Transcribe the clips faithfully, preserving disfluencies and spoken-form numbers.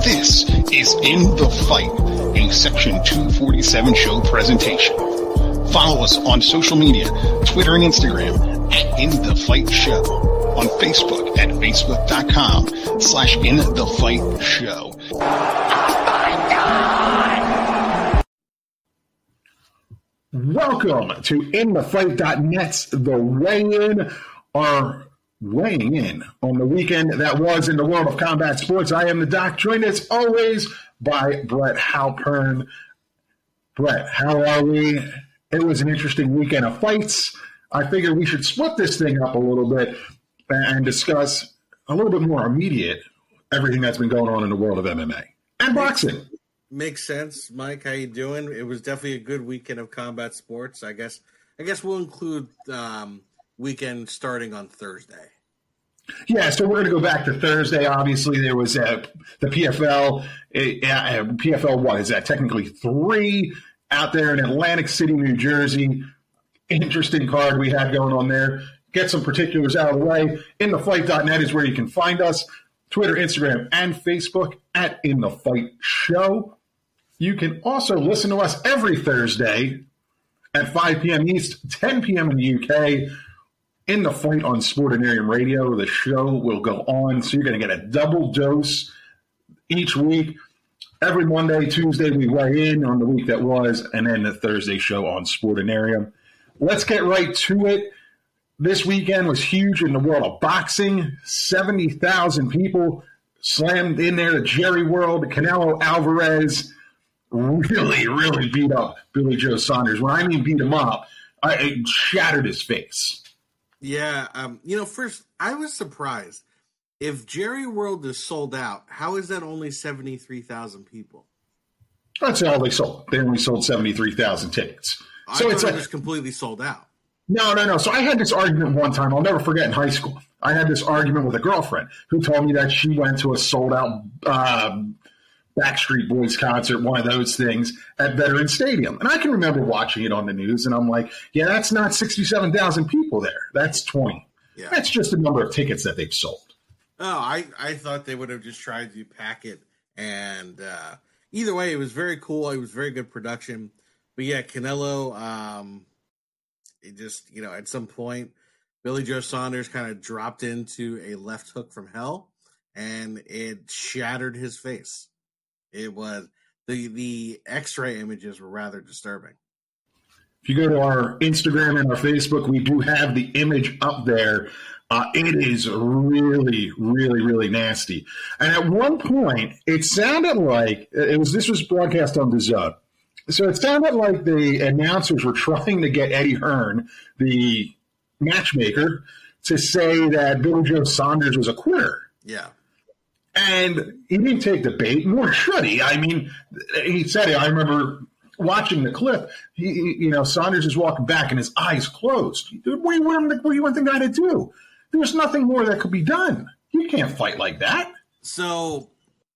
This is In the Fight, a Section two forty-seven show presentation. Follow us on social media, Twitter and Instagram at In the Fight Show. On Facebook at facebook.com slash In the Fight Show. Oh my God! Welcome to In the Fight dot net's The Weigh-In, or weighing in on the weekend that was in the world of combat sports. I am the Doc, joined as always by Brett Halpern. Brett, how are we? It was an interesting weekend of fights. I figured we should split this thing up a little bit and discuss a little bit more immediate everything that's been going on in the world of M M A and boxing. Makes sense, Mike. How you doing? It was definitely a good weekend of combat sports. I guess. I guess we'll include um, weekend starting on Thursday. Yeah, so we're going to go back to Thursday. Obviously, there was uh, the P F L. Uh, P F L, what is that? Technically three out there in Atlantic City, New Jersey. Interesting card we had going on there. Get some particulars out of the way. In the fight dot net is where you can find us. Twitter, Instagram, and Facebook at In the Fight Show. You can also listen to us every Thursday at five p.m. East, ten p.m. in the U K. In the Fight on Sportinarium Radio. The show will go on, so you're going to get a double dose each week. Every Monday, Tuesday, we weigh in on the week that was, and then the Thursday show on Sportinarium. Let's get right to it. This weekend was huge in the world of boxing. seventy thousand people slammed in there to Jerry World. Canelo Alvarez really, really beat up Billy Joe Saunders. When I mean beat him up, I, it shattered his face. Yeah, um, you know, first, I was surprised. If Jerry World is sold out, how is that only seventy-three thousand people? That's all they sold. They only sold seventy-three thousand tickets. I So thought it's it like, was completely sold out. No, no, no. So I had this argument one time. I'll never forget in high school. I had this argument with a girlfriend who told me that she went to a sold-out um, Backstreet Boys concert, one of those things, at Veterans Stadium. And I can remember watching it on the news, and I'm like, yeah, that's not sixty-seven thousand people there. That's twenty. Yeah. That's just the number of tickets that they've sold. Oh, I, I thought they would have just tried to pack it. And uh, either way, it was very cool. It was very good production. But yeah, Canelo, um, it just, you know, at some point, Billy Joe Saunders kind of dropped into a left hook from hell, and it shattered his face. It was, the, the X-ray images were rather disturbing. If you go to our Instagram and our Facebook, we do have the image up there. Uh, it is really, really, really nasty. And at one point, it sounded like it was. This was broadcast on DAZN. So it sounded like the announcers were trying to get Eddie Hearn, the matchmaker, to say that Billy Joe Saunders was a quitter. Yeah. And he didn't take the bait, nor should he. I mean, he said it. I remember watching the clip. He, he, you know, Saunders is walking back and his eyes closed. Dude, what do you want him to, what do you want the guy to do? There's nothing more that could be done. You can't fight like that. So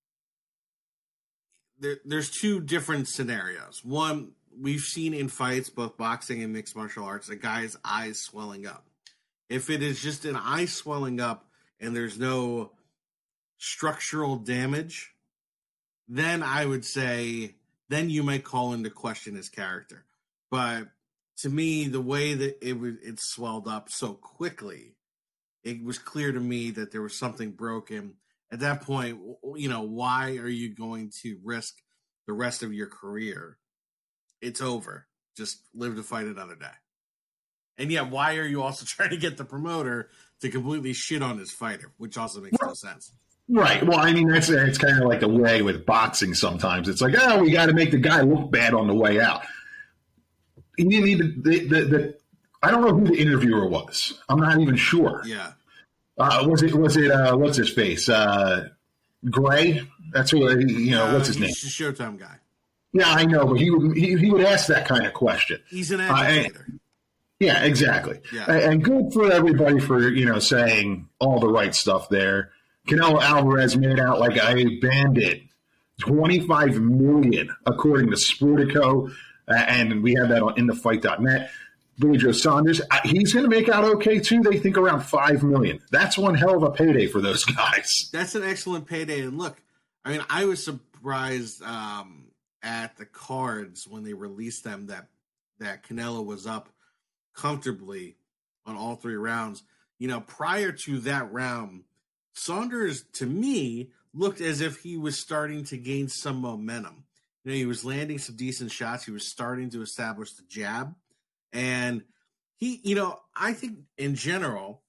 there, there's two different scenarios. One, we've seen in fights, both boxing and mixed martial arts, a guy's eyes swelling up. If it is just an eye swelling up and there's no structural damage, then I would say, then you might call into question his character. But to me, the way that it was, it swelled up so quickly, it was clear to me that there was something broken. At that point, you know, why are you going to risk the rest of your career? It's over. Just live to fight another day. And yeah, why are you also trying to get the promoter to completely shit on his fighter, which also makes no sense. Right. Well, I mean, that's it's kind of like the way with boxing sometimes. It's like, oh, we got to make the guy look bad on the way out. He didn't even, the, the, the, I don't know who the interviewer was. I'm not even sure. Yeah. Uh, was it, was it, uh, what's his face? Uh, Gray? That's who, you know, uh, what's his name? He's a Showtime guy. Yeah, I know, but he would, he, he would ask that kind of question. He's an agitator. Uh, and, yeah, exactly. Yeah. And good for everybody for, you know, saying all the right stuff there. Canelo Alvarez made out like a bandit. twenty-five million dollars, according to Sportico, uh, and we have that on in the fight dot net. Billy Joe Saunders, uh, he's going to make out okay, too. They think around five million dollars. That's one hell of a payday for those guys. That's an excellent payday. And look, I mean, I was surprised um, at the cards when they released them that that Canelo was up comfortably on all three rounds. You know, prior to that round, Saunders, to me, looked as if he was starting to gain some momentum. You know, he was landing some decent shots. He was starting to establish the jab. And he, you know, I think in general,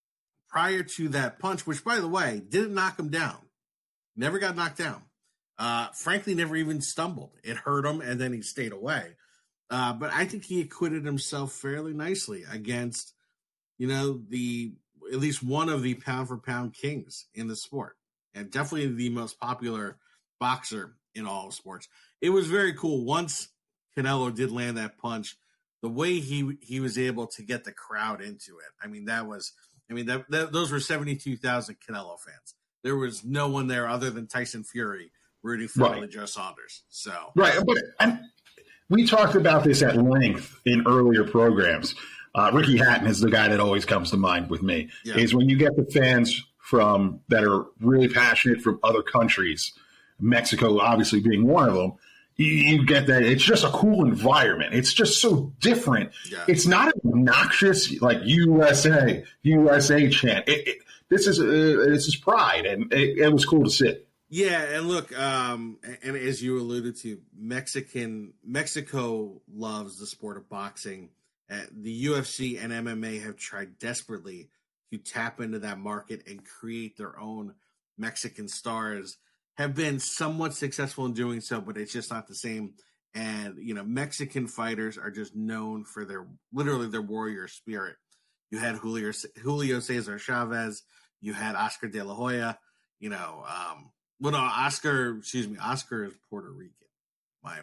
prior to that punch, which, by the way, didn't knock him down, never got knocked down, uh, frankly, never even stumbled. It hurt him, and then he stayed away. Uh, but I think he acquitted himself fairly nicely against, you know, the at least one of the pound-for-pound kings in the sport, and definitely the most popular boxer in all of sports. It was very cool. Once Canelo did land that punch, the way he he was able to get the crowd into it. I mean, that was, I mean, that, that those were seventy-two thousand Canelo fans. There was no one there other than Tyson Fury rooting for Billy Joe Saunders. So right, but and we talked about this at length in earlier programs. Uh, Ricky Hatton is the guy that always comes to mind with me. Yeah. Is when you get the fans from that are really passionate from other countries, Mexico obviously being one of them. You, you get that it's just a cool environment. It's just so different. Yeah. It's not obnoxious like U S A, U S A chant. It, it, this is uh, this is pride, and it, it was cool to see. Yeah, and look, um, and as you alluded to, Mexican Mexico loves the sport of boxing. Uh, the U F C and M M A have tried desperately to tap into that market and create their own Mexican stars. Have been somewhat successful in doing so, but it's just not the same. And, you know, Mexican fighters are just known for their, literally their warrior spirit. You had Julio, Julio Cesar Chavez. You had Oscar De La Hoya. You know, um, well, no, Oscar, excuse me, Oscar is Puerto Rican. My,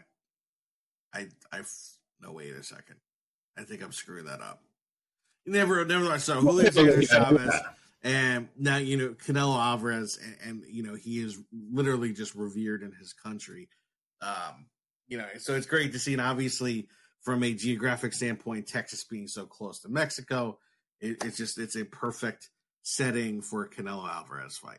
I, I, no, wait a second. I think I'm screwing that up. Never, never. So Julio Cesar Chavez. And now, you know, Canelo Alvarez, and, and, you know, he is literally just revered in his country. Um, you know, so it's great to see. And obviously, from a geographic standpoint, Texas being so close to Mexico, it, it's just, it's a perfect setting for a Canelo Alvarez fight.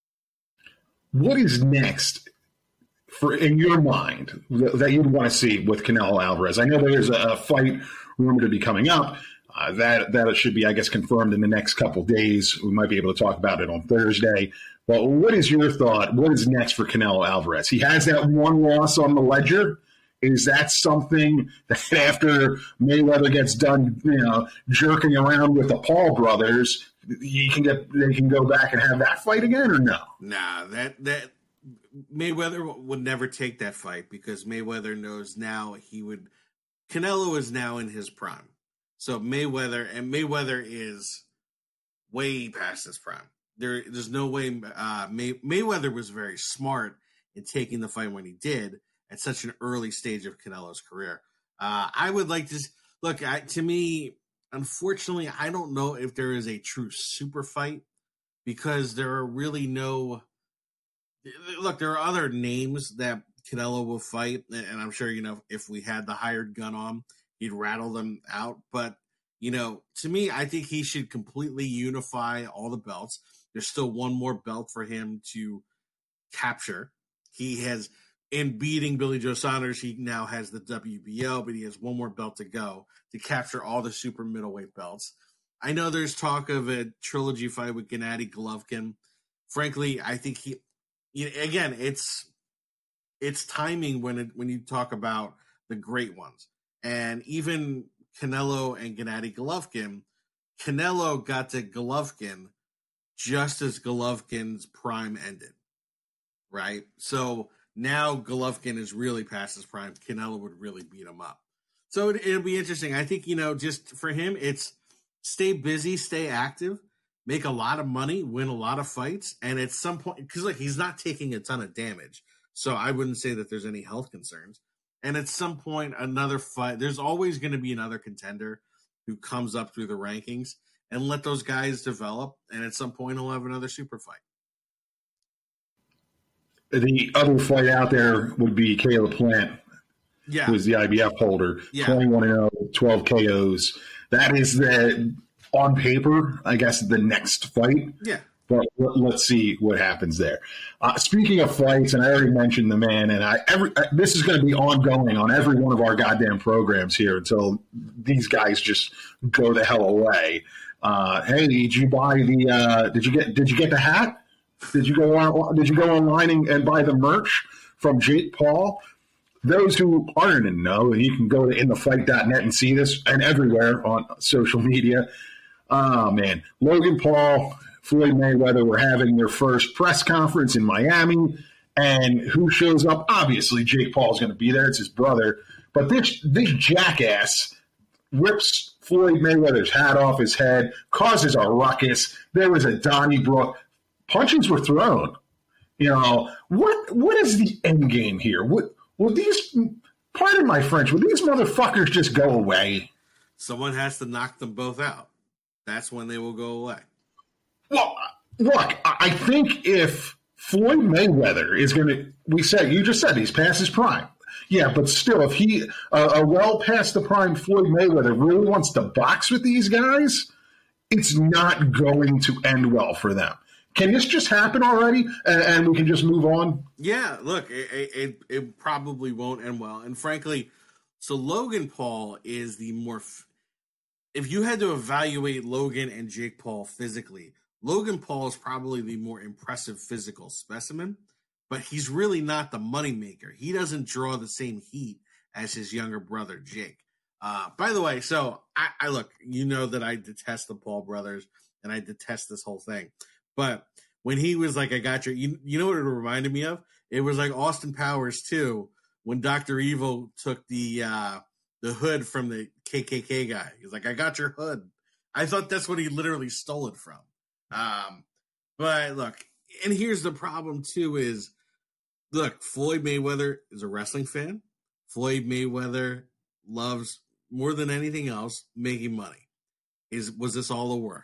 What is next for, in your mind, that you'd want to see with Canelo Alvarez? I know there's a fight rumored to be coming up. Uh, that that should be, I guess, confirmed in the next couple of days. We might be able to talk about it on Thursday. But what is your thought? What is next for Canelo Alvarez? He has that one loss on the ledger. Is that something that after Mayweather gets done, you know, jerking around with the Paul brothers, he can get they can go back and have that fight again, or no? Nah, that that Mayweather would never take that fight because Mayweather knows now he would. Canelo is now in his prime. So Mayweather, and Mayweather is way past his prime. There, there's no way uh, May, Mayweather was very smart in taking the fight when he did at such an early stage of Canelo's career. Uh, I would like to look. I, to me, unfortunately, I don't know if there is a true super fight because there are really no. Look, there are other names that Canelo will fight, and I'm sure you know if we had the hired gun on, he'd rattle them out. But, you know, to me, I think he should completely unify all the belts. There's still one more belt for him to capture. He has, in beating Billy Joe Saunders, he now has the W B O, but he has one more belt to go to capture all the super middleweight belts. I know there's talk of a trilogy fight with Gennady Golovkin. Frankly, I think he, you know, again, it's it's timing when it, when you talk about the great ones. And even Canelo and Gennady Golovkin, Canelo got to Golovkin just as Golovkin's prime ended, right? So now Golovkin is really past his prime. Canelo would really beat him up. So it, it'll be interesting. I think, you know, just for him, it's stay busy, stay active, make a lot of money, win a lot of fights. And at some point, because like he's not taking a ton of damage. So I wouldn't say that there's any health concerns. And at some point, another fight, there's always going to be another contender who comes up through the rankings, and let those guys develop. And at some point, he'll have another super fight. The other fight out there would be Caleb Plant, yeah. who is the I B F holder, yeah. twenty-one and oh, twelve K Os. That is the, on paper, I guess, the next fight. Yeah. But let's see what happens there. Uh, speaking of fights, and I already mentioned the man, and I every this is going to be ongoing on every one of our goddamn programs here until these guys just go the hell away. Uh, hey, did you buy the? Uh, did you get? Did you get the hat? Did you go on? Did you go online and, and buy the merch from Jake Paul? Those who aren't in know, you can go to in the fight dot net and see this, and everywhere on social media. Oh man, Logan Paul, Floyd Mayweather were having their first press conference in Miami, and who shows up? Obviously, Jake Paul is going to be there. It's his brother. But this this jackass rips Floyd Mayweather's hat off his head, causes a ruckus. There was a Donnybrook. Punches were thrown. You know, what what is the end game here? What will these, pardon my French, will these motherfuckers just go away? Someone has to knock them both out. That's when they will go away. Well, look, I think if Floyd Mayweather is going to, we said, you just said he's past his prime. Yeah, but still, if he, uh, a well past the prime Floyd Mayweather really wants to box with these guys, it's not going to end well for them. Can this just happen already, and, and we can just move on? Yeah, look, it, it, it probably won't end well. And frankly, so Logan Paul is the more, f- if you had to evaluate Logan and Jake Paul physically, Logan Paul is probably the more impressive physical specimen, but he's really not the moneymaker. He doesn't draw the same heat as his younger brother, Jake. Uh, by the way, so I, I look, you know that I detest the Paul brothers, and I detest this whole thing. But when he was like, I got your, you, you know what it reminded me of? It was like Austin Powers too, when Doctor Evil took the uh, the hood from the K K K guy. He's like, I got your hood. I thought that's what he literally stole it from. Um, but look, and here's the problem too is, look, Floyd Mayweather is a wrestling fan. Floyd Mayweather loves, more than anything else, making money. Is was this all a work?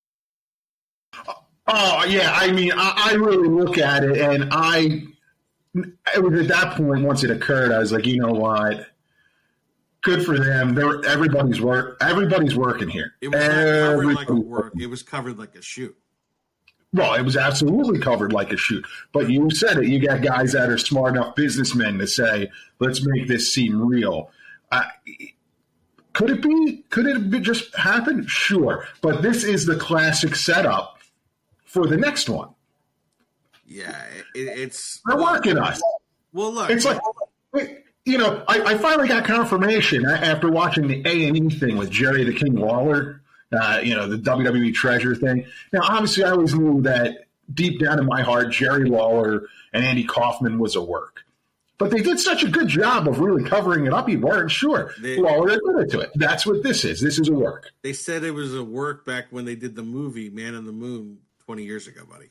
Oh, yeah. I mean, I, I really look at it, and I, it was at that point, once it occurred, I was like, you know what? Good for them. They're, everybody's work. Everybody's working here. It was not covered like a work. It was covered like a shoot. Well, it was absolutely covered like a shoot. But you said it. You got guys that are smart enough businessmen to say, let's make this seem real. Uh, could it be? Could it be just happen? Sure. But this is the classic setup for the next one. Yeah, it, it's... They're working us. Well, look. It's like, you know, I, I finally got confirmation after watching the A and E thing with Jerry the King Lawler, uh, you know, the W W E Treasure thing. Now, obviously, I always knew that deep down in my heart, Jerry Lawler and Andy Kaufman was a work. But they did such a good job of really covering it up, you weren't sure. They, Lawler admitted to it. That's what this is. This is a work. They said it was a work back when they did the movie Man on the Moon twenty years ago, buddy.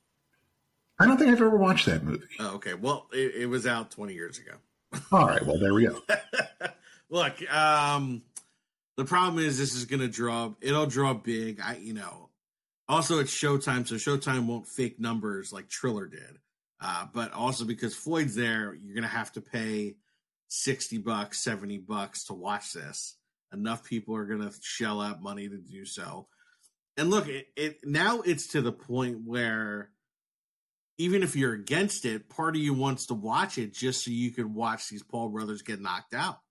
I don't think I've ever watched that movie. Oh, okay. Well, it, it was out twenty years ago. All right. Well, there we go. Look, um, the problem is this is going to draw, it'll draw big. I, you know, also it's Showtime, so Showtime won't fake numbers like Triller did. Uh, but also because Floyd's there, you're going to have to pay sixty bucks, seventy bucks to watch this. Enough people are going to shell out money to do so. And look, it, it now it's to the point where even if you're against it, part of you wants to watch it just so you could watch these Paul brothers get knocked out.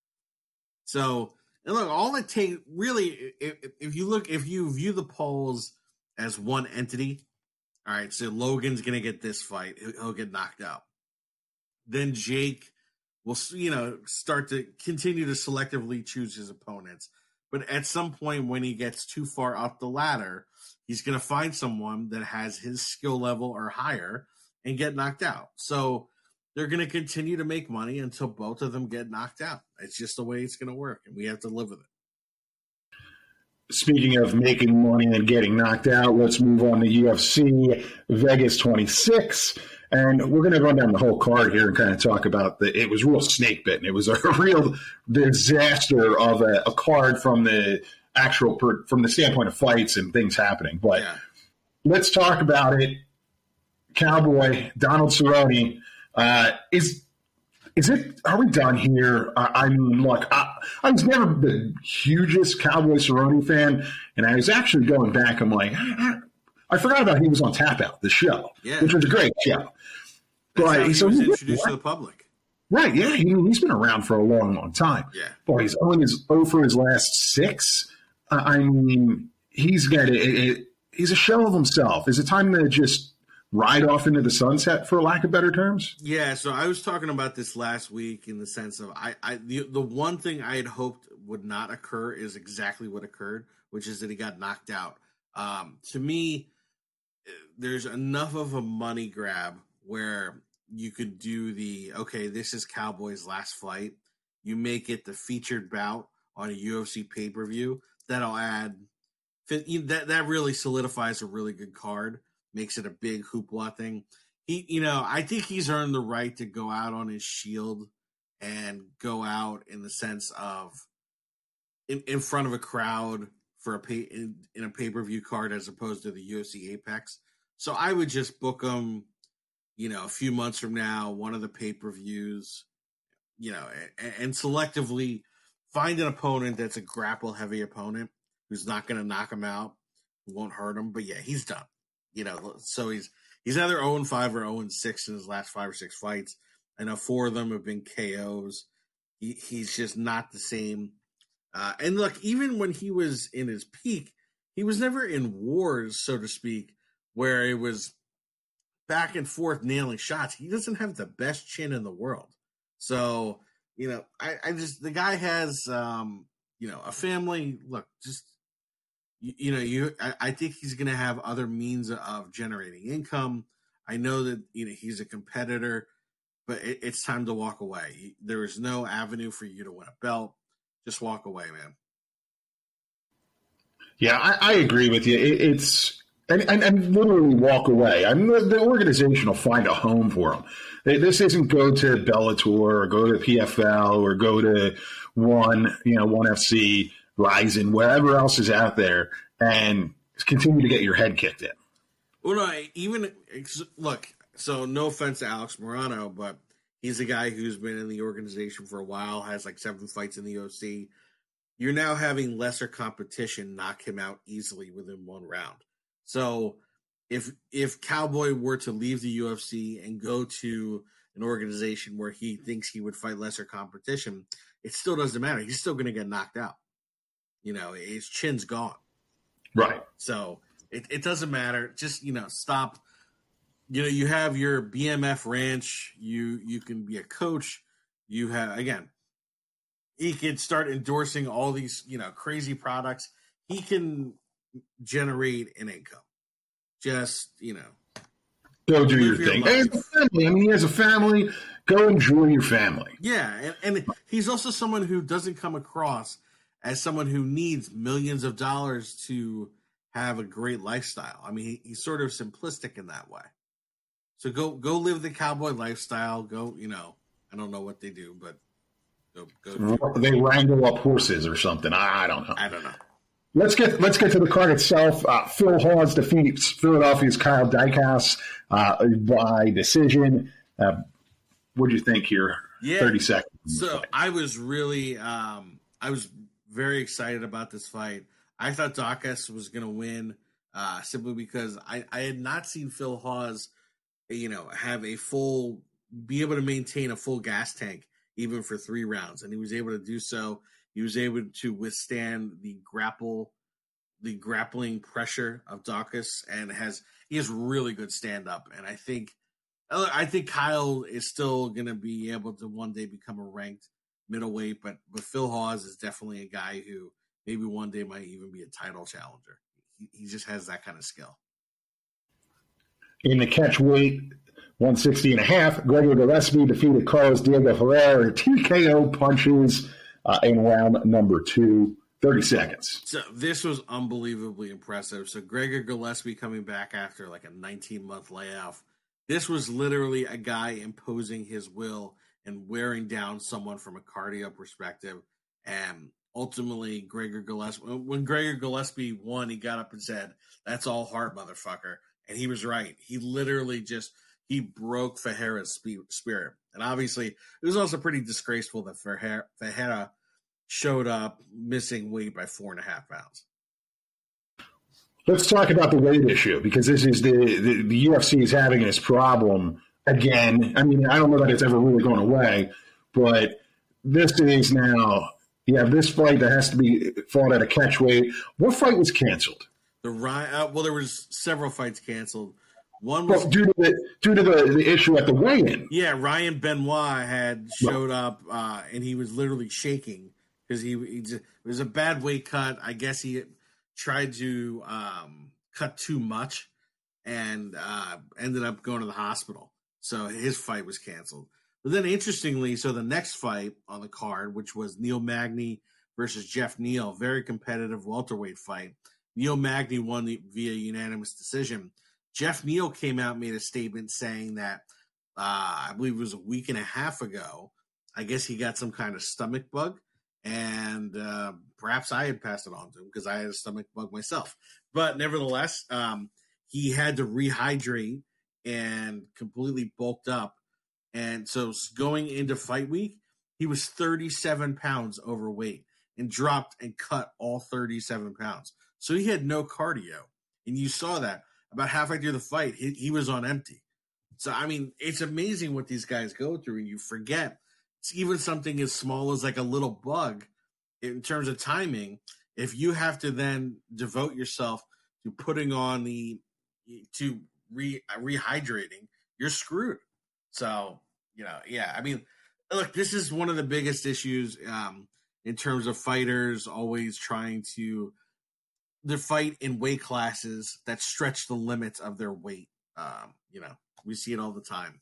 So, and look, all it takes really, if, if you look, if you view the Pauls as one entity, all right, so Logan's going to get this fight. He'll, he'll get knocked out. Then Jake will, you know, start to continue to selectively choose his opponents. But at some point when he gets too far up the ladder, he's going to find someone that has his skill level or higher and get knocked out. So they're going to continue to make money until both of them get knocked out. It's just the way it's going to work, and we have to live with it. Speaking of making money and getting knocked out, let's move on to U F C Vegas twenty-six. And we're going to run down the whole card here and kind of talk about the, it was real snake bitten. It was a real disaster of a, a card from the actual, from the standpoint of fights and things happening. But yeah. Let's talk about it. Cowboy, Donald Cerrone, uh, is, is it, are we done here? Uh, I mean, look, I, I was never the hugest Cowboy Cerrone fan. And I was actually going back, I'm like, I, I, I forgot about he was on Tap Out, the show, Yeah. which was a great show. That's But how he so was he's- introduced to the public. Right, yeah, he, he's been around for a long, long time. Yeah. Boy, he's owing his oh for his last six. Uh, I mean, he's got it, it. He's a shell of himself. Is it time to just ride off into the sunset, for lack of better terms? Yeah, so I was talking about this last week in the sense of I, I the, the one thing I had hoped would not occur is exactly what occurred, which is that he got knocked out. Um, to me, there's enough of a money grab where you could do the, okay, this is Cowboy's last fight. You make it the featured bout on a U F C pay-per-view. That'll add, that, that really solidifies a really good card, makes it a big hoopla thing. He, you know, I think he's earned the right to go out on his shield and go out in the sense of in, in front of a crowd for a pay in, in a pay-per-view card as opposed to the U F C Apex. So I would just book him, you know, a few months from now, one of the pay-per-views, you know, and, and selectively find an opponent that's a grapple-heavy opponent who's not going to knock him out, who won't hurt him. But yeah, he's done. You know, so he's he's either oh and five or oh and six in his last five or six fights. I know four of them have been K Os. He, he's just not the same. Uh, and look, even when he was in his peak, he was never in wars, so to speak, where it was back and forth nailing shots. He doesn't have the best chin in the world. So, you know, I, I just, the guy has, um, you know, a family. Look, just, you, you know, you, I, I think he's going to have other means of generating income. I know that, you know, he's a competitor, but it, it's time to walk away. There is no avenue for you to win a belt. Just walk away, man. Yeah, I, I agree with you. It, it's and, and, and literally walk away. I mean, the, the organization will find a home for him. They, this isn't go to Bellator or go to P F L or go to One, you know, One F C, Ryzen, wherever else is out there, and continue to get your head kicked in. Well, no, even look. So, no offense to Alex Morano, but he's a guy who's been in the organization for a while, has like seven fights in the U F C. You're now having lesser competition knock him out easily within one round. So if if Cowboy were to leave the U F C and go to an organization where he thinks he would fight lesser competition, it still doesn't matter. He's still going to get knocked out. You know, his chin's gone. Right. So it, it doesn't matter. Just, you know, stop. You know, you have your B M F ranch. You you can be a coach. You have, again, he could start endorsing all these, you know, crazy products. He can generate an income. Just, you know. Go do your your thing. life. And a family. I mean, he has a family. Go enjoy your family. Yeah, and, and he's also someone who doesn't come across as someone who needs millions of dollars to have a great lifestyle. I mean, he, he's sort of simplistic in that way. So go go live the cowboy lifestyle. Go, you know, I don't know what they do, but go go. They wrangle up horses or something. I, I don't know. I don't know. Let's get let's get to the card itself. Uh, Phil Hawes defeats Philadelphia's Kyle Dykhouse uh, by decision. Uh, what do you think here? Yeah. Thirty seconds. So I was really, um, I was very excited about this fight. I thought Dykhouse was going to win uh, simply because I, I had not seen Phil Hawes, you know, have a full, be able to maintain a full gas tank even for three rounds, and he was able to do so. He was able to withstand the grapple, the grappling pressure of Dykhouse, and has he has really good stand up. And I think, I think Kyle is still going to be able to one day become a ranked middleweight, but but Phil Hawes is definitely a guy who maybe one day might even be a title challenger. He, he just has that kind of skill. In the catch weight, one sixty and a half, Gregor Gillespie defeated Carlos Diego Ferreira in T K O punches uh, in round number two. thirty seconds. So this was unbelievably impressive. So Gregor Gillespie coming back after like a nineteen-month layoff. This was literally a guy imposing his will and wearing down someone from a cardio perspective. And ultimately, Gregor Gillespie, when Gregor Gillespie won, he got up and said, "That's all heart, motherfucker." And he was right. He literally just, he broke Ferreira's spirit. And obviously, it was also pretty disgraceful that Ferreira, Ferreira showed up missing weight by four and a half pounds. let's talk about the weight issue, because this is the, the, the U F C is having this problem again. I mean, I don't know that it's ever really going away, but this is now, you have this fight that has to be fought at a catch weight. What fight was canceled? The uh, Well, there was several fights canceled. One was well, due to the due to the, the issue at the weigh-in. Yeah, Ryan Benoit had showed up, uh, and he was literally shaking because he, he just, it was a bad weight cut. I guess he tried to um, cut too much and uh, ended up going to the hospital. So his fight was canceled. But then, interestingly, so the next fight on the card, which was Neil Magny versus Jeff Neal, very competitive welterweight fight. Neil Magny won the, via unanimous decision. Jeff Neal came out and made a statement saying that, uh, I believe it was a week and a half ago, I guess he got some kind of stomach bug, and uh, perhaps I had passed it on to him because I had a stomach bug myself. But nevertheless, um, he had to rehydrate and completely bulked up. And so going into fight week, he was thirty-seven pounds overweight and dropped and cut all thirty-seven pounds. So he had no cardio. And you saw that. About halfway through the fight, he, he was on empty. So, I mean, it's amazing what these guys go through, and you forget. It's even something as small as like a little bug in terms of timing. If you have to then devote yourself to putting on the, to re, rehydrating, you're screwed. So, you know, yeah, I mean, look, this is one of the biggest issues um, in terms of fighters always trying to the fight in weight classes that stretch the limits of their weight. Um, you know, we see it all the time.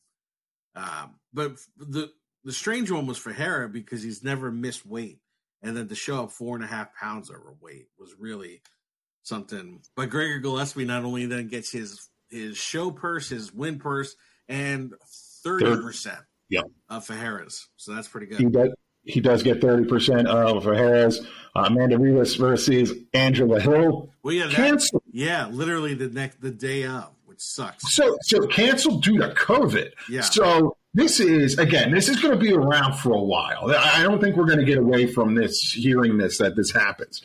Um, but the the strange one was for Ferreira because he's never missed weight. And then to show up four and a half pounds overweight was really something. But Gregor Gillespie not only then gets his his show purse, his win purse, and thirty percent yep. of Ferreira's. So that's pretty good. He does, he does get thirty percent of Ferreira's. Uh, Amanda Rivas versus Angela Hill. Well, yeah, that, canceled. Yeah, literally the next the day of, which sucks. So, so canceled due to COVID. Yeah. So this is again, this is going to be around for a while. I don't think we're going to get away from this, hearing this that this happens.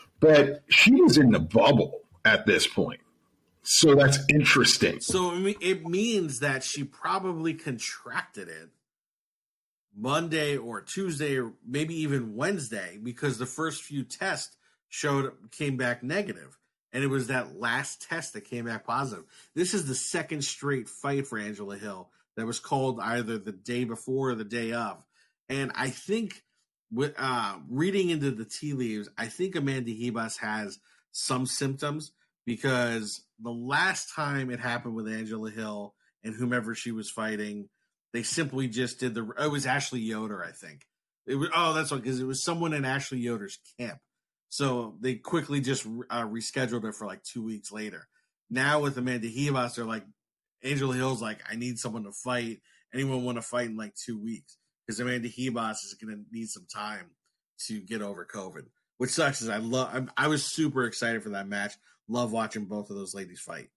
But she was in the bubble at this point, so that's interesting. So it means that she probably contracted it Monday or Tuesday or maybe even Wednesday, because the first few tests showed came back negative, and it was that last test that came back positive. This is the second straight fight for Angela Hill that was called either the day before or the day of. And I think with uh, reading into the tea leaves, I think Amanda Ribas has some symptoms, because the last time it happened with Angela Hill and whomever she was fighting, they simply just did the. It was Ashley Yoder, I think. It was oh, that's what because it was someone in Ashley Yoder's camp. So they quickly just uh, rescheduled it for like two weeks later. Now with Amanda Ribas, they're like, Angela Hill's like, I need someone to fight. Anyone want to fight in like two weeks? Because Amanda Ribas is going to need some time to get over COVID. Which sucks. Is I love. I was super excited for that match. Love watching both of those ladies fight.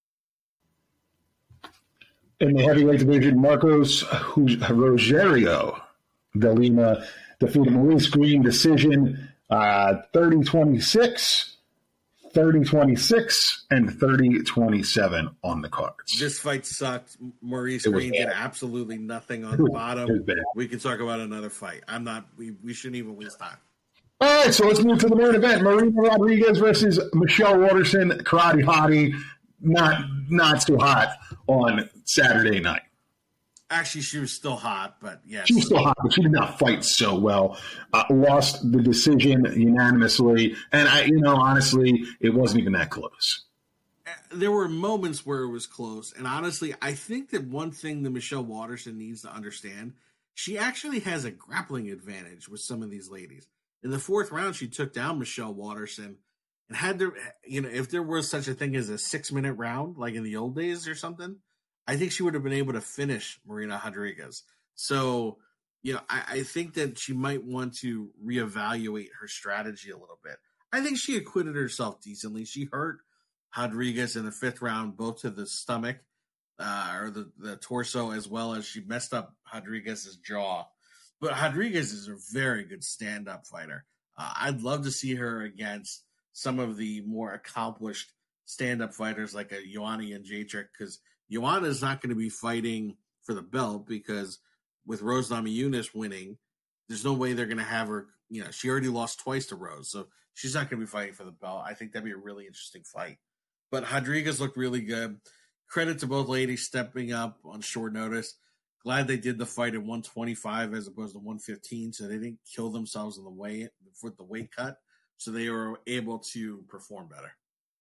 In the heavyweight division, Marcos Rogerio de Lima defeated Maurice Green decision uh, thirty twenty-six, thirty twenty-six, and thirty twenty-seven on the cards. This fight sucked. Maurice Green did absolutely nothing on the bottom. We can talk about another fight. I'm not. We, we shouldn't even waste time. All right, so let's move to the main event. Marina Rodriguez versus Michelle Waterson, Karate Hottie. Not not so hot on Saturday night. Actually, she was still hot, but yes. She was still hot, but she did not fight so well. Uh, lost the decision unanimously. And, I, you know, honestly, it wasn't even that close. There were moments where it was close. And honestly, I think that one thing that Michelle Waterson needs to understand, she actually has a grappling advantage with some of these ladies. In the fourth round, she took down Michelle Waterson. And had there, you know, if there was such a thing as a six-minute round, like in the old days or something, I think she would have been able to finish Marina Rodriguez. So, you know, I, I think that she might want to reevaluate her strategy a little bit. I think she acquitted herself decently. She hurt Rodriguez in the fifth round, both to the stomach uh, or the, the torso, as well as she messed up Rodriguez's jaw. But Rodriguez is a very good stand-up fighter. Uh, I'd love to see her against some of the more accomplished stand-up fighters like a Joanna Jędrzejczyk, because Joanna is not going to be fighting for the belt because with Rose Namajunas winning, there's no way they're going to have her. You know, she already lost twice to Rose, so she's not going to be fighting for the belt. I think that'd be a really interesting fight. But Rodriguez looked really good. Credit to both ladies stepping up on short notice. Glad they did the fight at one twenty-five as opposed to one fifteen, so they didn't kill themselves in the weight with the weight cut, so they were able to perform better.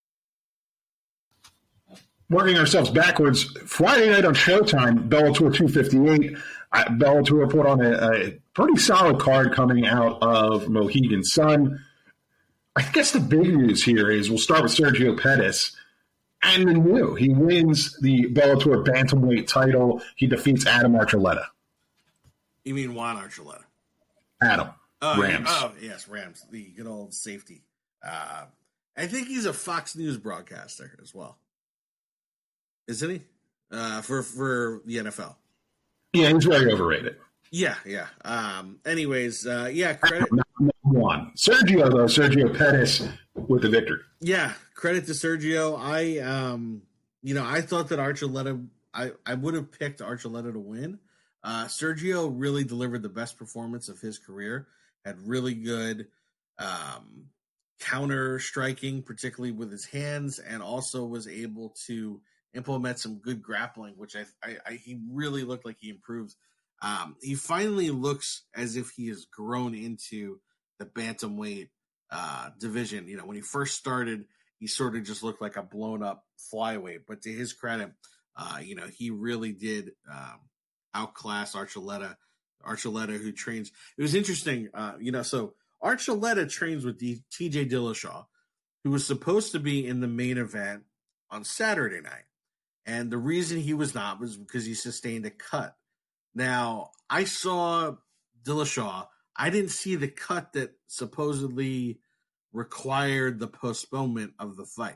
Working ourselves backwards, Friday night on Showtime, Bellator two fifty-eight. Uh, Bellator put on a, a pretty solid card coming out of Mohegan Sun. I guess the big news here is we'll start with Sergio Pettis. And the new, he wins the Bellator bantamweight title. He defeats Adam Archuleta. You mean Juan Archuleta? Adam. Oh, Rams. Oh, yes, Rams. The good old safety. Uh, I think he's a Fox News broadcaster as well. Isn't he? Uh, for for the N F L. Yeah, he's very overrated. Yeah, yeah. Um, anyways, uh, yeah, credit. Number one. Sergio, though, Sergio Pettis with the victory. Yeah, credit to Sergio. I, um, you know, I thought that Archuleta, I, I would have picked Archuleta to win. Uh, Sergio really delivered the best performance of his career. Had really good um, counter striking, particularly with his hands, and also was able to implement some good grappling, which I, I, I he really looked like he improved. Um, he finally looks as if he has grown into the bantamweight uh, division. You know, when he first started, he sort of just looked like a blown up flyweight. But to his credit, uh, you know, he really did um, outclass Archuleta. Archuleta, who trains. It was interesting, uh, you know. So Archuleta trains with D- T J Dillashaw, who was supposed to be in the main event on Saturday night. And the reason he was not was because he sustained a cut. Now, I saw Dillashaw. I didn't see the cut that supposedly required the postponement of the fight.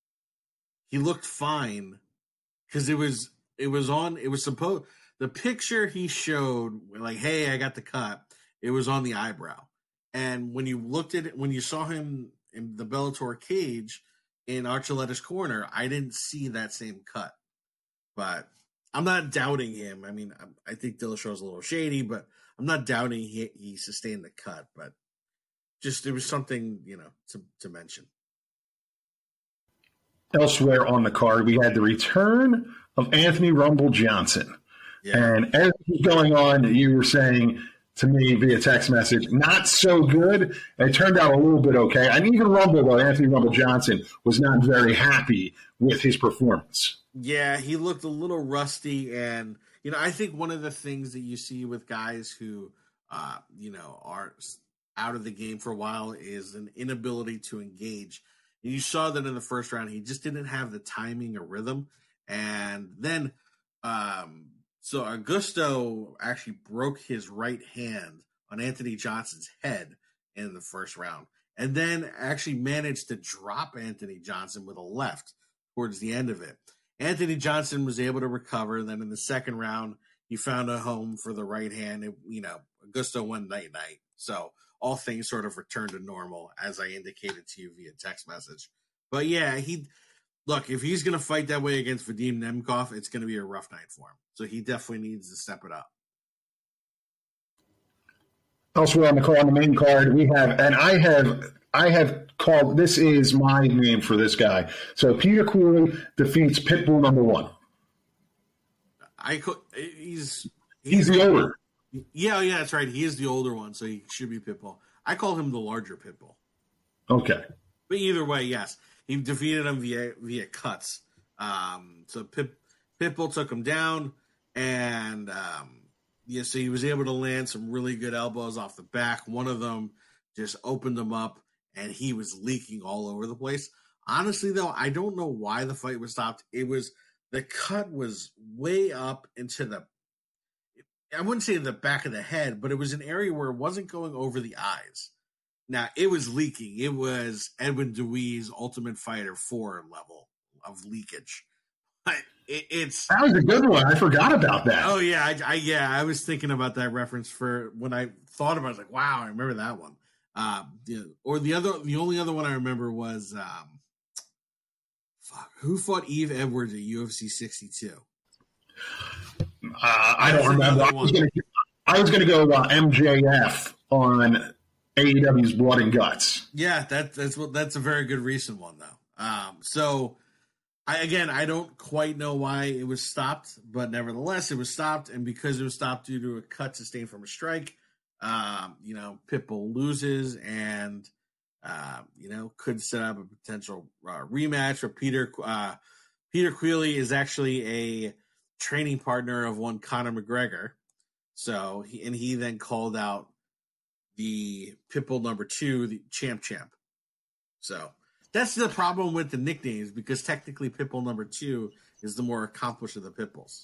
He looked fine because it was it was on. It was supposed the picture he showed, like, hey, I got the cut. It was on the eyebrow. And when you looked at it, when you saw him in the Bellator cage in Archuleta's corner, I didn't see that same cut. But I'm not doubting him. I mean, I, I think Dillashaw's a little shady, but I'm not doubting he, he sustained the cut. But just it was something, you know, to, to mention. Elsewhere on the card, we had the return of Anthony Rumble Johnson. Yeah. And as it was going on, you were saying to me via text message, not so good. It turned out a little bit okay. And even Rumble, though, Anthony Rumble Johnson was not very happy with his performance. Yeah, he looked a little rusty. And, you know, I think one of the things that you see with guys who, uh, you know, are out of the game for a while is an inability to engage. And you saw that in the first round. He just didn't have the timing or rhythm. And then, um, so Augusto actually broke his right hand on Anthony Johnson's head in the first round. And then actually managed to drop Anthony Johnson with a left towards the end of it. Anthony Johnson was able to recover. Then in the second round, he found a home for the right hand. It, you know, Augusto won night-night. So all things sort of returned to normal, as I indicated to you via text message. But yeah, he look, if he's going to fight that way against Vadim Nemkov, it's going to be a rough night for him. So he definitely needs to step it up. Elsewhere on the card, on the main card, we have, and I have, I have called, this is my name for this guy. So Peter Cooley defeats Pitbull number one. I he's he's, he's the older. Yeah, yeah, that's right. He is the older one, so he should be Pitbull. I call him the larger Pitbull. Okay. But either way, yes, he defeated him via via cuts. Um, so Pit, Pitbull took him down, and um, yeah, so he was able to land some really good elbows off the back. One of them just opened him up, and he was leaking all over the place. Honestly, though, I don't know why the fight was stopped. It was the cut was way up into the, I wouldn't say the back of the head, but it was an area where it wasn't going over the eyes. Now, it was leaking. It was Edwin Dewey's Ultimate Fighter four level of leakage. It, it's that was a good one. I forgot about that. Oh yeah, I, I yeah, I was thinking about that reference for when I thought about it. I was like, wow, I remember that one. Uh, the, or the other, the only other one I remember was um, Who fought Eve Edwards at U F C sixty-two? Uh, I don't remember. I was gonna, I was going to go uh, M J F on A E W's Blood and Guts. Yeah, that, that's what that's a very good recent one though. Um, so, I again, I don't quite know why it was stopped, but nevertheless, it was stopped, and because it was stopped due to a cut sustained from a strike, um, you know, Pitbull loses, and uh, you know, could set up a potential uh, rematch. For Peter uh, Peter Queally is actually a training partner of one Conor McGregor. So he and he then called out the Pitbull number two, the champ champ. So that's the problem with the nicknames, because technically Pitbull number two is the more accomplished of the Pitbulls.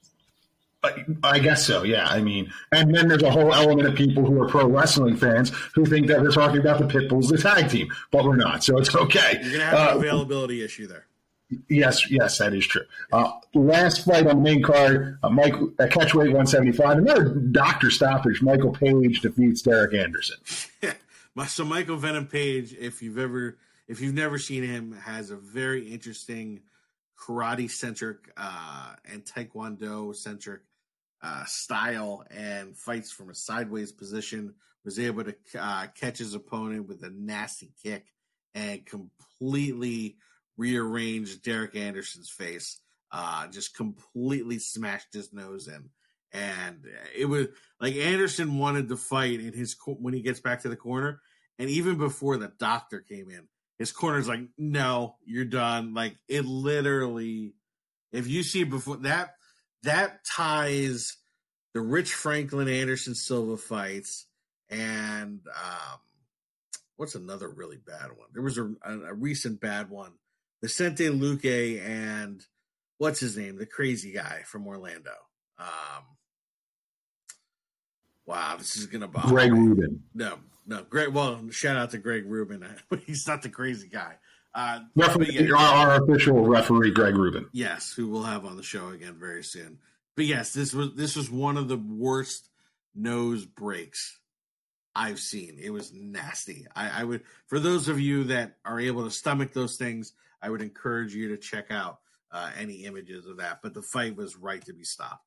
I, I guess so, yeah. I mean, and then there's a whole element of people who are pro wrestling fans who think that we're talking about the Pitbulls, the tag team, but we're not. So it's okay. You're gonna have an uh, availability issue there. Yes, yes, that is true. Uh, last fight on the main card, uh, Mike at catchweight one seventy-five. Another doctor stoppage. Michael Page defeats Derek Anderson. So Michael Venom Page, if you've ever, if you've never seen him, has a very interesting karate centric uh, and taekwondo centric uh, style, and fights from a sideways position. Was able to uh, catch his opponent with a nasty kick and completely rearranged Derek Anderson's face, uh, just completely smashed his nose in. And it was like Anderson wanted to fight in his when he gets back to the corner. And even before the doctor came in, his corner's like, no, you're done. Like, it literally, if you see before that, that ties the Rich Franklin Anderson Silva fights. And um, what's another really bad one? There was a, a, a recent bad one. Vicente Luque and what's his name? The crazy guy from Orlando. Um, wow, this is gonna bother Greg me. Rubin. No, no, Greg. Well, shout out to Greg Rubin. He's not the crazy guy. Uh, referee, yeah, our official referee, Greg Rubin. Yes, who we'll have on the show again very soon. But yes, this was this was one of the worst nose breaks I've seen. It was nasty. I, I would, for those of you that are able to stomach those things, I would encourage you to check out uh, any images of that. But the fight was right to be stopped.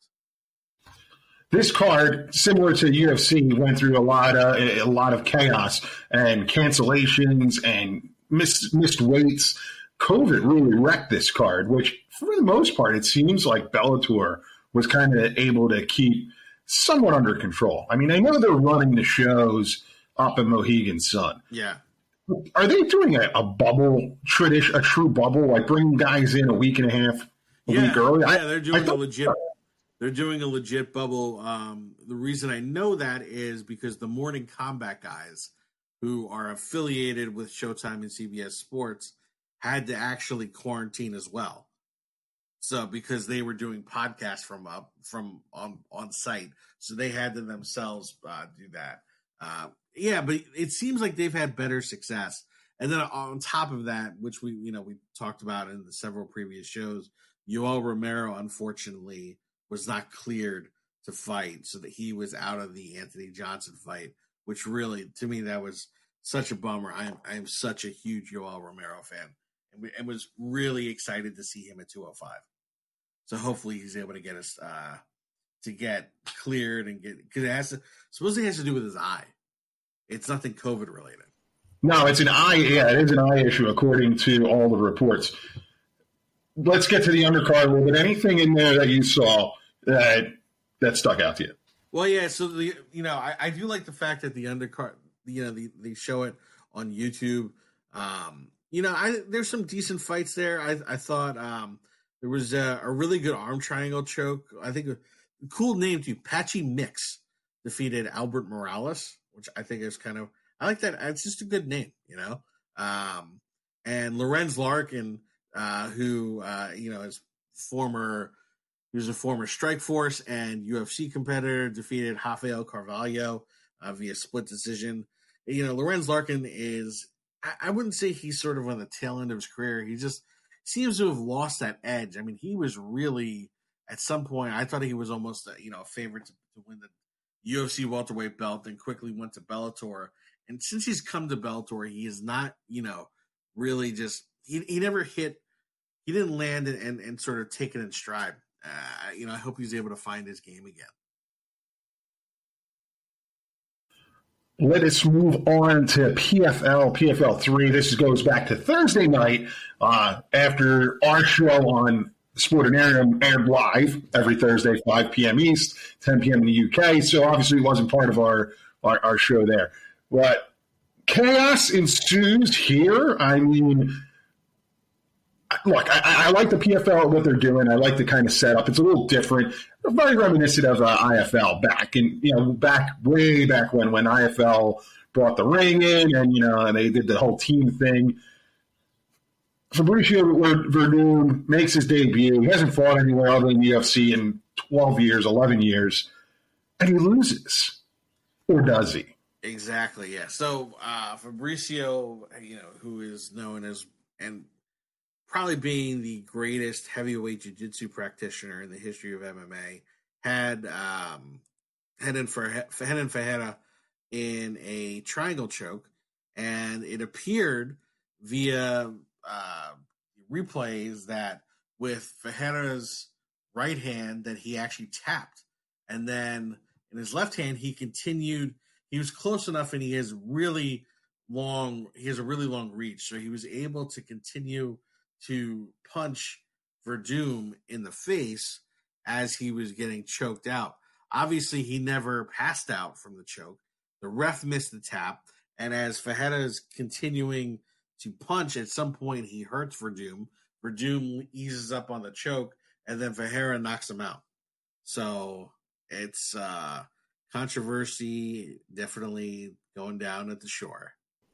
This card, similar to U F C, went through a lot of a lot of chaos and cancellations and missed missed weights. COVID really wrecked this card, which for the most part, it seems like Bellator was kind of able to keep somewhat under control. I mean, I know they're running the shows up in Mohegan Sun. Yeah. Are they doing a, a bubble, tradition, a true bubble, like bringing guys in a week and a half, a yeah, week early? Yeah, I, they're doing thought, a legit. They're doing a legit bubble. Um, the reason I know that is because the Morning Combat guys, who are affiliated with Showtime and C B S Sports, had to actually quarantine as well. So because they were doing podcasts from up from on on site, so they had to themselves uh, do that. Uh, yeah, but it seems like they've had better success. And then on top of that, which we you know we talked about in the several previous shows, Yoel Romero unfortunately was not cleared to fight, so that he was out of the Anthony Johnson fight, which really, to me, that was such a bummer. I am I am such a huge Yoel Romero fan, and, we, and was really excited to see him at two oh five. So hopefully he's able to get us uh, to get cleared and get, because it has to, supposedly it has to do with his eye. It's nothing COVID related. No, it's an eye. Yeah, it is an eye issue according to all the reports. Let's get to the undercard a little bit. Anything in there that you saw that that stuck out to you? Well, yeah. So the you know I, I do like the fact that the undercard, you know, the, they show it on YouTube. Um, you know, I there's some decent fights there. I I thought um, there was a, a really good arm triangle choke. I think a cool name too. Patchy Mix defeated Albert Morales, which I think is kind of I like that. It's just a good name, you know. Um, and Lorenz Larkin. Uh, who, uh, you know, is former, he was a former Strikeforce and U F C competitor, defeated Rafael Carvalho uh, via split decision. You know, Lorenz Larkin is, I, I wouldn't say he's sort of on the tail end of his career. He just seems to have lost that edge. I mean, he was really, at some point, I thought he was almost, a, you know, a favorite to, to win the U F C welterweight belt, and quickly went to Bellator. And since he's come to Bellator, he is not, you know, really just, he, he never hit, he didn't land and, and, and sort of take it in stride. Uh, you know, I hope he's able to find his game again. Let us move on to P F L, P F L three. This goes back to Thursday night uh, after our show on Sportinarium aired live every Thursday, five p.m. East, ten p.m. in the U K. So obviously it wasn't part of our, our, our show there. But chaos ensues here. I mean, look, I, I like the P F L, what they're doing. I like the kind of setup. It's a little different. Very reminiscent of uh, I F L back in, you know, back way back when, when I F L brought the ring in and, you know, and they did the whole team thing. Fabricio Werdum makes his debut. He hasn't fought anywhere other than the U F C in twelve years, eleven years, and he loses. Or does he? Exactly, yeah. So uh, Fabricio, you know, who is known as, and probably being the greatest heavyweight jiu-jitsu practitioner in the history of M M A, had um, Renan Ferreira in a triangle choke, and it appeared via uh, replays that with Ferreira's right hand that he actually tapped, and then in his left hand he continued. He was close enough, and he has really long. He has a really long reach, so he was able to continue to punch Werdum in the face as he was getting choked out. Obviously, he never passed out from the choke. The ref missed the tap, and as Ferreira is continuing to punch, at some point he hurts Werdum. Werdum eases up on the choke, and then Ferreira knocks him out. So it's uh, controversy definitely going down at the shore.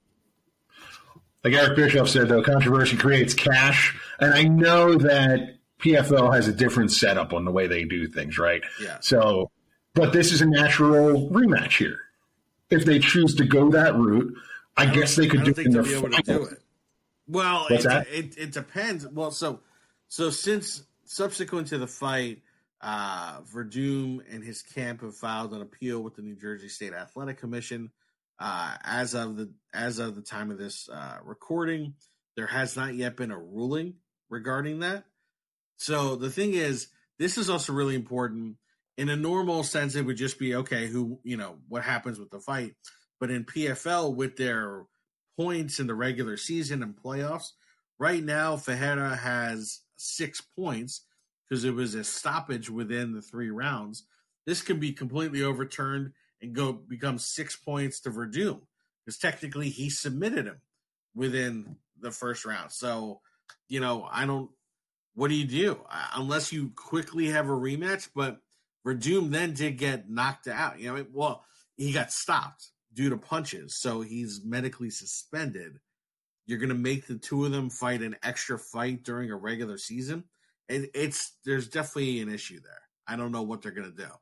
Like Eric Bischoff said, though, controversy creates cash. And I know that P F L has a different setup on the way they do things, right? Yeah. So, but this is a natural rematch here. If they choose to go that route, I, I guess they could I do don't it in think the they'll be able to do it. Well, What's it, that? It, it depends. Well, so so since subsequent to the fight, uh, Werdum and his camp have filed an appeal with the New Jersey State Athletic Commission. Uh, as of the as of the time of this uh, recording, there has not yet been a ruling regarding that. So the thing is, this is also really important. In a normal sense, it would just be okay, who you know what happens with the fight. But in P F L, with their points in the regular season and playoffs, right now Ferreira has six points because it was a stoppage within the three rounds. This could be completely overturned and go become six points to Werdum, because technically he submitted him within the first round. So, you know, I don't. What do you do uh, unless you quickly have a rematch? But Werdum then did get knocked out. You know, well, he got stopped due to punches, so he's medically suspended. You're going to make the two of them fight an extra fight during a regular season. It, it's there's definitely an issue there. I don't know what they're going to do.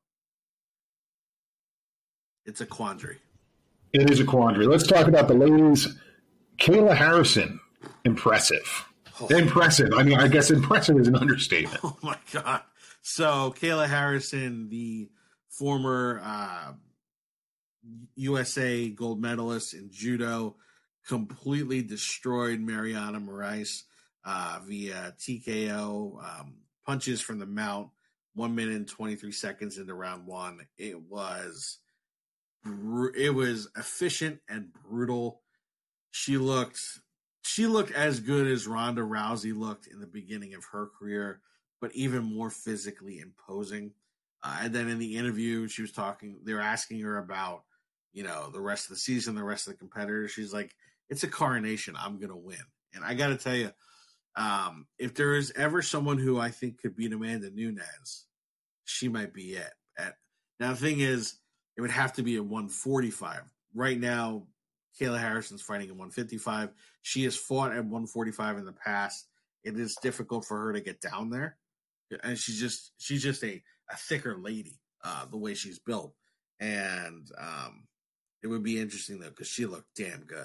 It's a quandary. It is a quandary. Let's talk about the ladies. Kayla Harrison, impressive. Oh. Impressive. I mean, I guess impressive is an understatement. Oh, my God. So, Kayla Harrison, the former uh, U S A gold medalist in judo, completely destroyed Mariana Moraes uh, via T K O, um, punches from the mount, one minute and twenty-three seconds into round one. It was... It was efficient and brutal. She looked, she looked as good as Ronda Rousey looked in the beginning of her career, but even more physically imposing. Uh, and then in the interview, she was talking. They were asking her about, you know, the rest of the season, the rest of the competitors. She's like, "It's a coronation. I'm gonna win." And I got to tell you, um, if there is ever someone who I think could beat Amanda Nunes, she might be it. At, now the thing is, it would have to be at one forty-five. Right now, Kayla Harrison's fighting at one fifty-five. She has fought at one forty-five in the past. It is difficult for her to get down there. And she's just she's just a, a thicker lady, uh, the way she's built. And um, it would be interesting, though, because she looked damn good.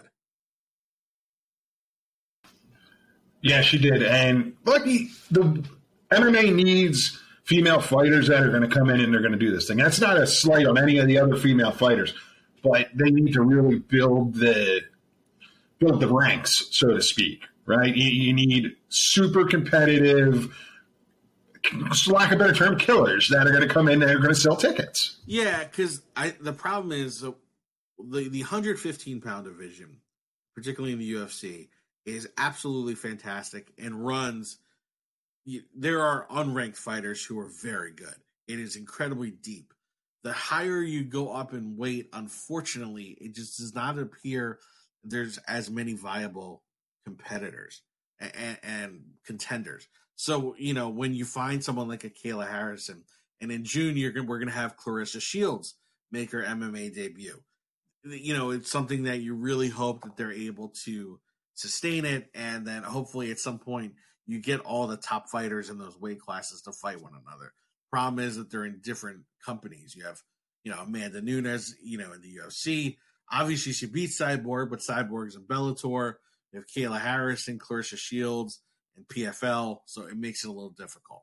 Yeah, she did. And look, the M M A needs female fighters that are going to come in and they're going to do this thing. That's not a slight on any of the other female fighters, but they need to really build the build the ranks, so to speak, right? You, you need super competitive, for lack of a better term, killers that are going to come in and are going to sell tickets. Yeah, because the problem is uh, the, the one fifteen pound division, particularly in the U F C, is absolutely fantastic and runs. You, there are unranked fighters who are very good. It is incredibly deep. The higher you go up in weight, unfortunately, it just does not appear there's as many viable competitors and, and contenders. So, you know, when you find someone like a Kayla Harrison, and in June you're gonna, we're going to have Clarissa Shields make her M M A debut. You know, it's something that you really hope that they're able to sustain it, and then hopefully at some point you get all the top fighters in those weight classes to fight one another. Problem is that they're in different companies. You have, you know, Amanda Nunes, you know, in the U F C. Obviously, she beat Cyborg, but Cyborg's in Bellator. You have Kayla Harrison, Clarissa Shields, and P F L, so it makes it a little difficult.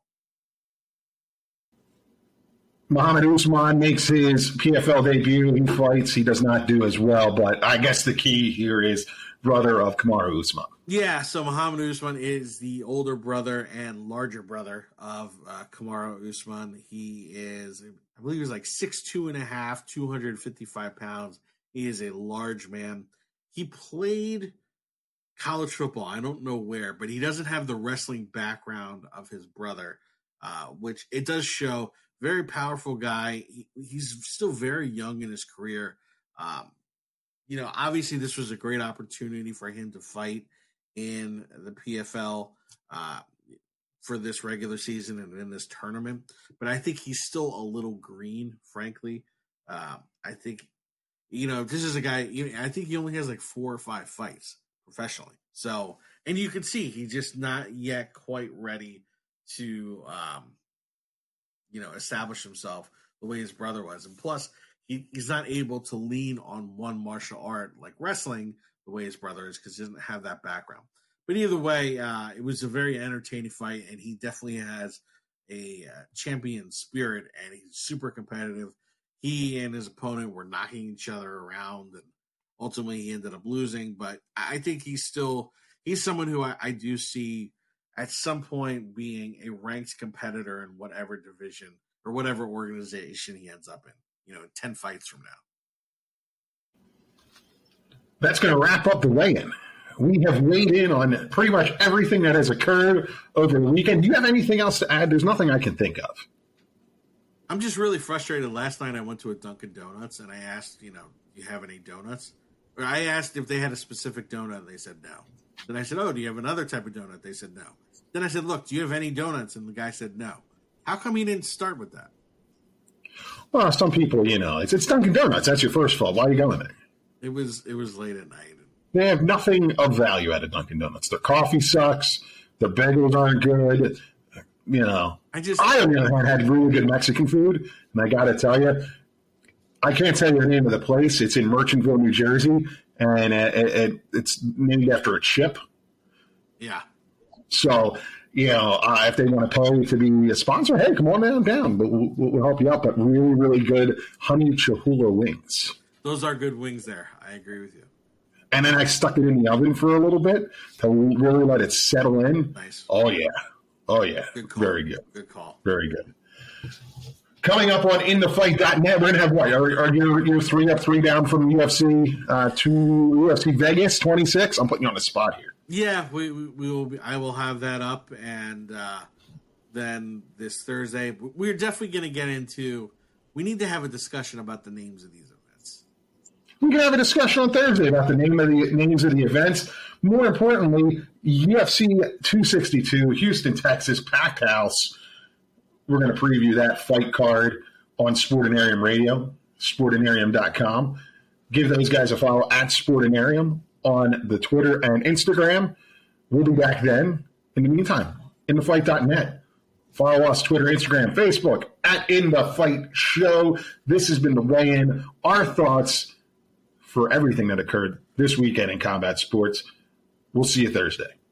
Muhammad Usman makes his P F L debut. He fights. He does not do as well, but I guess the key here is brother of Kamaru Usman. Yeah, so Muhammad Usman is the older brother and larger brother of uh, Kamaru Usman. He is, I believe he was like six two and a half, two hundred fifty-five pounds. He is a large man. He played college football. I don't know where, but he doesn't have the wrestling background of his brother, uh, which it does show. Very powerful guy. He, he's still very young in his career. Um, you know, obviously this was a great opportunity for him to fight in the P F L uh, for this regular season and in this tournament. But I think he's still a little green, frankly. Uh, I think, you know, this is a guy, you know, I think he only has like four or five fights professionally. So, and you can see he's just not yet quite ready to, um, you know, establish himself the way his brother was. And plus, he, he's not able to lean on one martial art like wrestling the way his brother is because he doesn't have that background. But either way, uh, it was a very entertaining fight, and he definitely has a uh, champion spirit, and he's super competitive. He and his opponent were knocking each other around, and ultimately he ended up losing. But I think he's still – he's someone who I, I do see at some point being a ranked competitor in whatever division or whatever organization he ends up in, you know, ten fights from now. That's going to wrap up the weigh-in. We have weighed in on pretty much everything that has occurred over the weekend. Do you have anything else to add? There's nothing I can think of. I'm just really frustrated. Last night I went to a Dunkin' Donuts and I asked, you know, do you have any donuts? Or I asked if they had a specific donut and they said no. Then I said, oh, do you have another type of donut? They said no. Then I said, look, do you have any donuts? And the guy said no. How come he didn't start with that? Well, some people, you know, it's, it's Dunkin' Donuts. That's your first fault. Why are you going there? It was it was late at night. They have nothing of value at a Dunkin' Donuts. Their coffee sucks. Their bagels aren't good. You know, I just I on the other hand had really good Mexican food, and I got to tell you, I can't tell you the name of the place. It's in Merchantville, New Jersey, and it, it, it's named after a chip. Yeah. So, you know, uh, if they want to pay to be a sponsor, hey, come on down, down. But we'll, we'll help you out. But really, really good honey Chihuahua wings. Those are good wings there. I agree with you. And then I stuck it in the oven for a little bit to really let it settle in. Nice. Oh, yeah. Oh, yeah. Good call. Very good. Good call. Very good. Coming up on in the fight dot net, we're going to have what? Are, are you you're three up, three down from U F C uh, to U F C Vegas twenty-six? I'm putting you on the spot here. Yeah, we, we, we will. Be, I will have that up. And uh, then this Thursday, we're definitely going to get into, we need to have a discussion about the names of these events. We can have a discussion on Thursday about the name of the names of the events. More importantly, U F C two sixty-two, Houston, Texas, packed house. We're going to preview that fight card on Sportinarium Radio, Sportinarium dot com. Give those guys a follow at Sportinarium on the Twitter and Instagram. We'll be back then. In the meantime, in the fight dot net. Follow us, Twitter, Instagram, Facebook, at In The Fight Show. This has been the weigh-in. Our thoughts for everything that occurred this weekend in combat sports. We'll see you Thursday.